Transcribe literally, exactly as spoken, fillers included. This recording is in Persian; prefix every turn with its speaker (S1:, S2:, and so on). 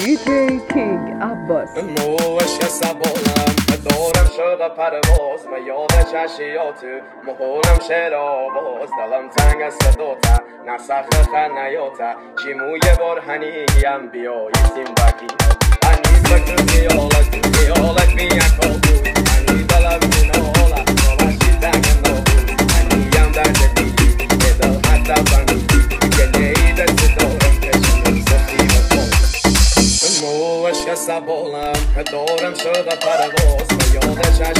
S1: دی جی کینگ عباس.
S2: موش سبالم دارم شوق پرواز و یاد چشیات مهولم شعر آواز دلم تنگ از صداتا نسخ خنیاتا چی موی بار هنیم بیایستیم بکی هنی فکر خیالت خیالت میان کابود هنی دلم کنالت نالشی دنگم نابود هنیم درد دیلی ادل حتی بندی گلیه دست دارم کشم سختی و موش سبالم دارم شوق پرواز و یاد